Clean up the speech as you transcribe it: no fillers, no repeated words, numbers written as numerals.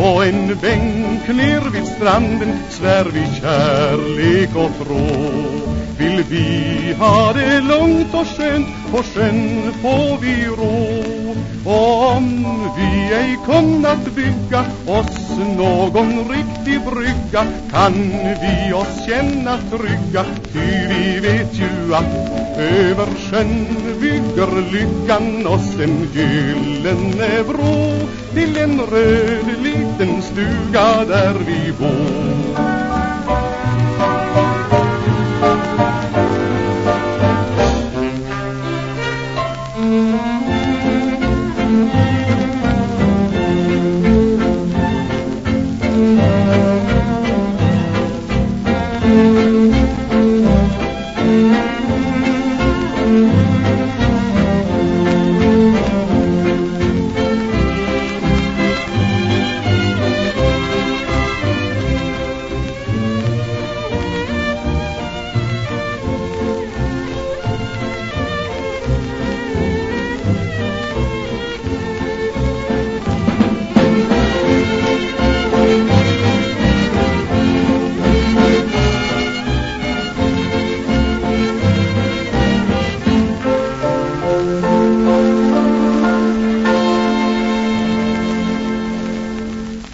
På en bänk ner vid stranden svär vi kärlek och tro. Vill vi ha det lugnt och skönt, på sjön får vi ro. Och om vi ej kunnat bygga oss någon riktig brygga, kan vi oss känna trygga, ty vi vet ju att över sjön bygger lyckan oss en gyllene bro till en röd liten stuga där vi bor.